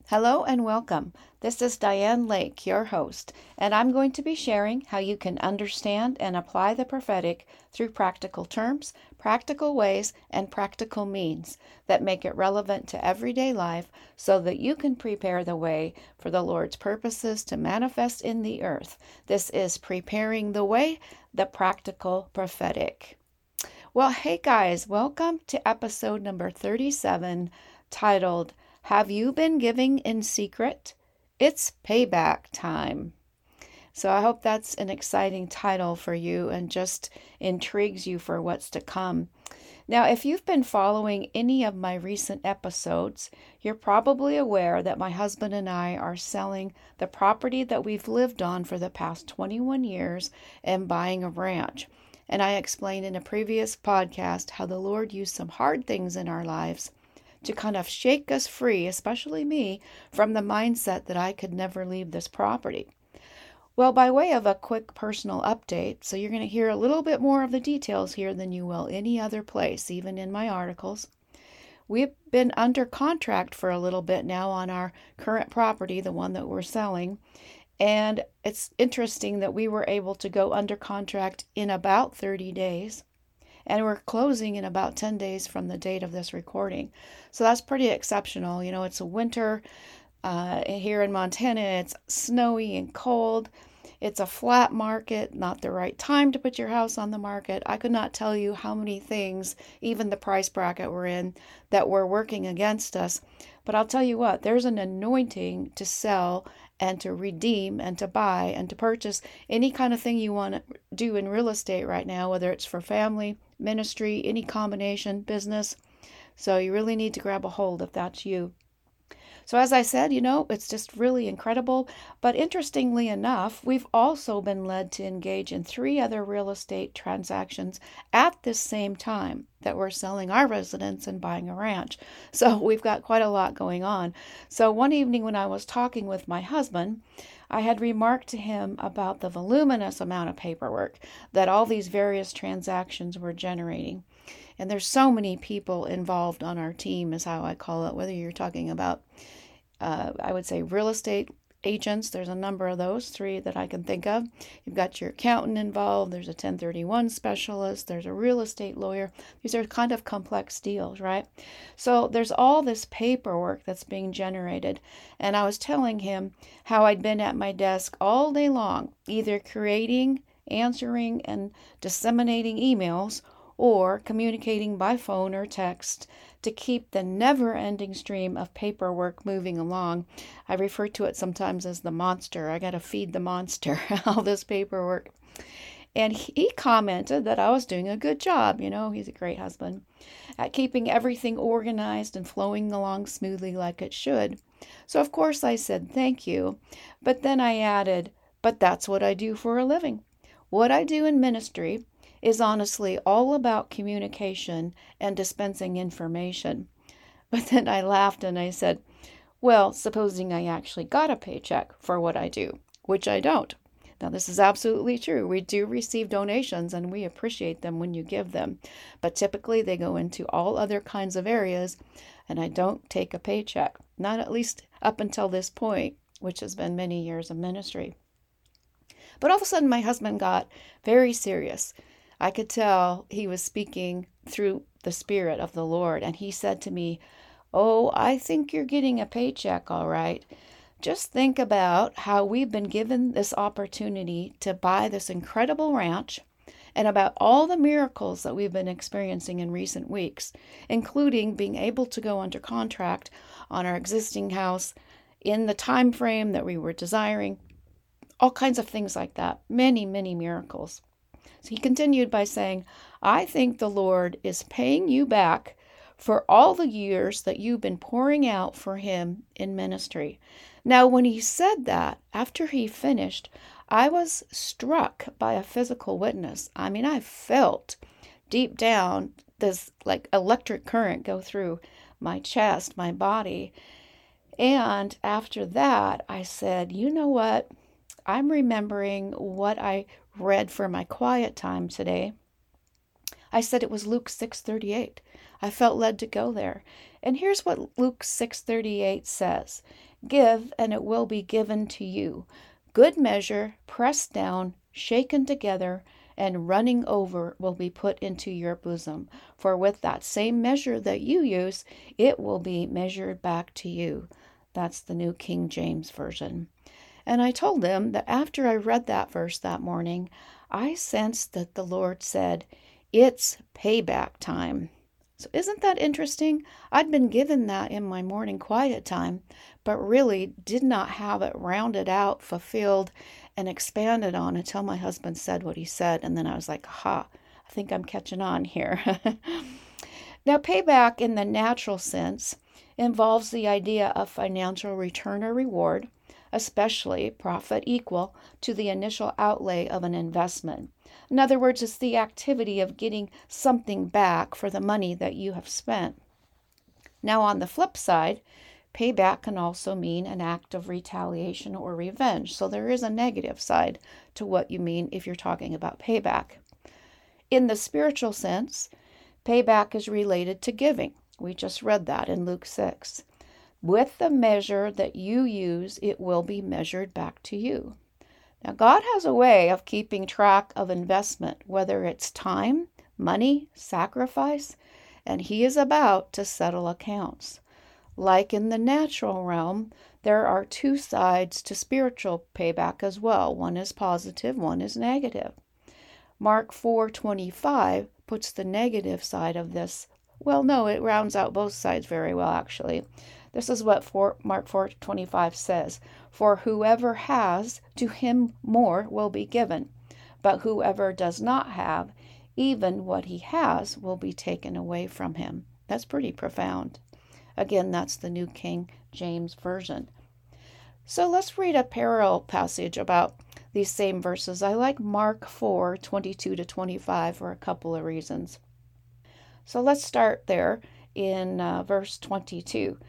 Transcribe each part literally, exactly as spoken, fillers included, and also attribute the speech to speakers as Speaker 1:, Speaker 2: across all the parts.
Speaker 1: Hello and welcome. This is Diane Lake, your host, and I'm going to be sharing how you can understand and apply the prophetic through practical terms, practical ways, and practical means that make it relevant to everyday life so that you can prepare the way for the Lord's purposes to manifest in the earth. This is Preparing the Way, the Practical Prophetic. Well, hey guys, welcome to episode number thirty-seven, titled, Have You Been Giving in Secret? It's Payback Time. So I hope that's an exciting title for you and just intrigues you for what's to come. Now, if you've been following any of my recent episodes, you're probably aware that my husband and I are selling the property that we've lived on for the past twenty-one years and buying a ranch. And I explained in a previous podcast how the Lord used some hard things in our lives to kind of shake us free, especially me, from the mindset that I could never leave this property. Well, by way of a quick personal update, so you're going to hear a little bit more of the details here than you will any other place, even in my articles. We've been under contract for a little bit now on our current property, the one that we're selling. And it's interesting that we were able to go under contract in about thirty days. And we're closing in about ten days from the date of this recording. So that's pretty exceptional. You know, it's a winter uh, here in Montana. It's snowy and cold. It's a flat market, not the right time to put your house on the market. I could not tell you how many things, even the price bracket we're in, that were working against us. But I'll tell you what, there's an anointing to sell and to redeem and to buy and to purchase any kind of thing you want to do in real estate right now, whether it's for family, ministry, any combination, business. So you really need to grab a hold if that's you. So as I said, you know, it's just really incredible. But interestingly enough, we've also been led to engage in three other real estate transactions at this same time that we're selling our residence and buying a ranch. So we've got quite a lot going on. So one evening when I was talking with my husband, I had remarked to him about the voluminous amount of paperwork that all these various transactions were generating. And there's so many people involved on our team, is how I call it, whether you're talking about, uh, I would say, real estate agents. There's a number of those, three that I can think of. You've got your accountant involved. There's a ten thirty-one specialist. There's a real estate lawyer. These are kind of complex deals, right? So there's all this paperwork that's being generated. And I was telling him how I'd been at my desk all day long, either creating, answering, and disseminating emails, or communicating by phone or text to keep the never-ending stream of paperwork moving along. I refer to it sometimes as the monster. I got to feed the monster all this paperwork. And he commented that I was doing a good job. You know, he's a great husband at keeping everything organized and flowing along smoothly like it should. So, of course, I said thank you. But then I added, but that's what I do for a living. What I do in ministry is honestly all about communication and dispensing information. But then I laughed and I said, well, supposing I actually got a paycheck for what I do, which I don't. Now, this is absolutely true. We do receive donations and we appreciate them when you give them. But typically they go into all other kinds of areas and I don't take a paycheck, not at least up until this point, which has been many years of ministry. But all of a sudden my husband got very serious. I could tell he was speaking through the Spirit of the Lord. And he said to me, oh, I think you're getting a paycheck, all right. Just think about how we've been given this opportunity to buy this incredible ranch and about all the miracles that we've been experiencing in recent weeks, including being able to go under contract on our existing house in the time frame that we were desiring, all kinds of things like that, many, many miracles. So he continued by saying, I think the Lord is paying you back for all the years that you've been pouring out for him in ministry. Now, when he said that, after he finished, I was struck by a physical witness. I mean, I felt deep down this like electric current go through my chest, my body. And after that, I said, you know what? I'm remembering what I read for my quiet time today. I said it was Luke six thirty-eight. I felt led to go there. And here's what Luke six thirty-eight says. Give, and it will be given to you. Good measure, pressed down, shaken together, and running over will be put into your bosom. For with that same measure that you use, it will be measured back to you. That's the New King James Version. And I told them that after I read that verse that morning, I sensed that the Lord said, it's payback time. So isn't that interesting? I'd been given that in my morning quiet time, but really did not have it rounded out, fulfilled, and expanded on until my husband said what he said. And then I was like, ha, I think I'm catching on here. Now, payback in the natural sense involves the idea of financial return or reward, especially profit equal to the initial outlay of an investment. In other words, it's the activity of getting something back for the money that you have spent. Now, on the flip side, payback can also mean an act of retaliation or revenge. So there is a negative side to what you mean if you're talking about payback. In the spiritual sense, payback is related to giving. We just read that in Luke six. With the measure that you use, it will be measured back to you. Now, God has a way of keeping track of investment, whether it's time, money, sacrifice, and He is about to settle accounts. Like in the natural realm, there are two sides to spiritual payback as well. One is positive, one is negative. Mark four twenty-five puts the negative side of this. Well, no, it rounds out both sides very well, actually. This is what Mark four twenty-five says. For whoever has, to him more will be given. But whoever does not have, even what he has will be taken away from him. That's pretty profound. Again, that's the New King James Version. So let's read a parallel passage about these same verses. I like Mark four twenty-two to twenty-five for a couple of reasons. So let's start there in uh, verse twenty-two.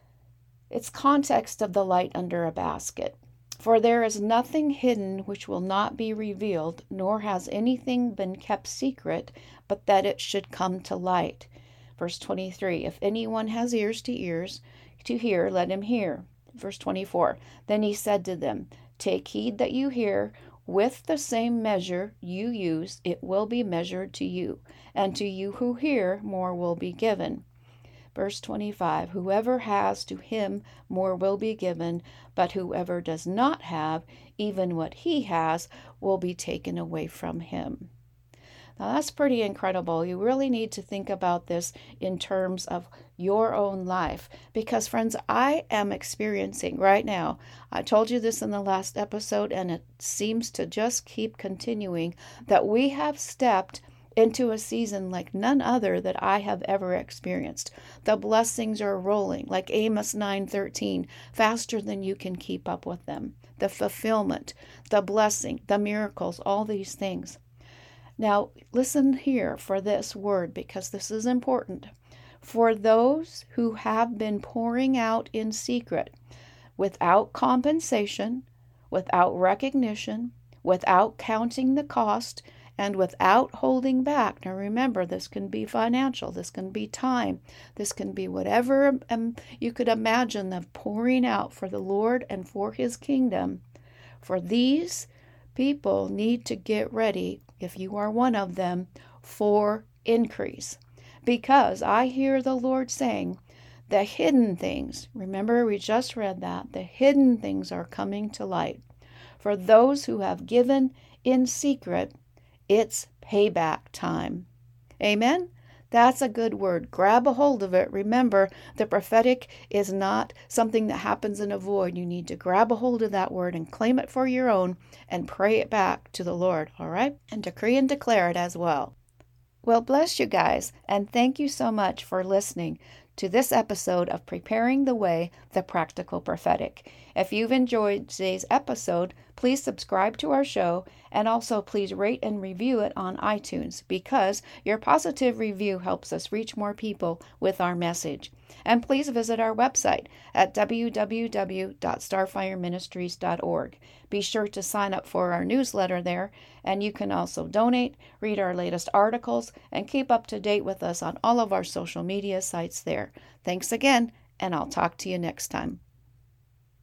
Speaker 1: It's context of the light under a basket. For there is nothing hidden which will not be revealed, nor has anything been kept secret, but that it should come to light. Verse twenty-three, if anyone has ears to ears to hear, let him hear. Verse twenty-four, then he said to them, take heed that you hear, with the same measure you use, it will be measured to you, and to you who hear, more will be given. Verse twenty-five, whoever has, to him more will be given, but whoever does not have, even what he has, will be taken away from him. Now that's pretty incredible. You really need to think about this in terms of your own life, because friends, I am experiencing right now, I told you this in the last episode, and it seems to just keep continuing, that we have stepped into a season like none other that I have ever experienced. The blessings are rolling, like Amos nine thirteen, faster than you can keep up with them. The fulfillment, the blessing, the miracles, all these things. Now, listen here for this word, because this is important. For those who have been pouring out in secret, without compensation, without recognition, without counting the cost, and without holding back. Now remember, this can be financial, this can be time, this can be whatever um, you could imagine them pouring out for the Lord and for His kingdom. For these people need to get ready, if you are one of them, for increase. Because I hear the Lord saying, the hidden things, remember we just read that, the hidden things are coming to light. For those who have given in secret, it's payback time. Amen? That's a good word. Grab a hold of it. Remember, the prophetic is not something that happens in a void. You need to grab a hold of that word and claim it for your own and pray it back to the Lord, all right? And decree and declare it as well. Well, bless you guys, and thank you so much for listening to this episode of Preparing the Way, the Practical Prophetic. If you've enjoyed today's episode, please subscribe to our show, and also please rate and review it on iTunes, because your positive review helps us reach more people with our message. And please visit our website at w w w dot starfire ministries dot org. Be sure to sign up for our newsletter there, and you can also donate, read our latest articles, and keep up to date with us on all of our social media sites there. Thanks again, and I'll talk to you next time.